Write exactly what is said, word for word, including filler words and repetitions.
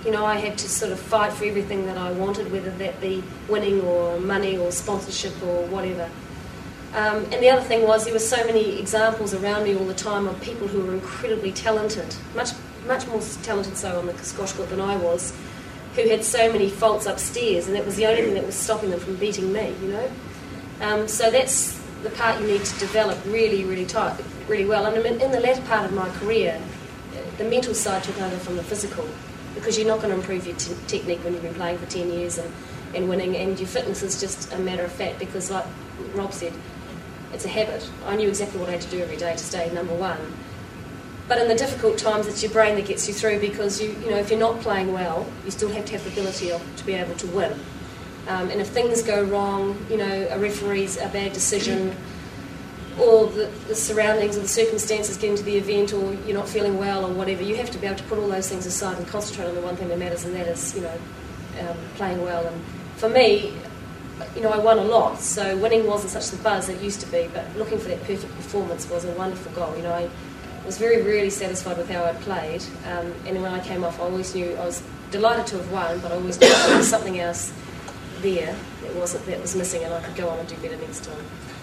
You know, I had to sort of fight for everything that I wanted, whether that be winning or money or sponsorship or whatever. Um, and the other thing was there were so many examples around me all the time of people who were incredibly talented, much much more talented so on the squash court than I was, who had so many faults upstairs, and that was the only thing that was stopping them from beating me, you know. Um, so that's the part you need to develop really, really tight, really well. And in the latter part of my career, the mental side took over from the physical, because you're not going to improve your t- technique when you've been playing for ten years and, and winning, and your fitness is just a matter of fact, because like Rob said, it's a habit. I knew exactly what I had to do every day to stay number one. But in the difficult times, it's your brain that gets you through, because you, you know, if you're not playing well, you still have to have the ability of, to be able to win. Um, and if things go wrong, you know, a referee's a bad decision, or the, the surroundings or the circumstances getting to the event, or you're not feeling well or whatever, you have to be able to put all those things aside and concentrate on the one thing that matters, and that is, you know, um, playing well. And for me, you know, I won a lot, so winning wasn't such the buzz it used to be, but looking for that perfect performance was a wonderful goal. You know, I was very, really satisfied with how I played, um, and when I came off, I always knew, I was delighted to have won, but I always knew there was something else there that wasn't that was missing, and I could go on and do better next time.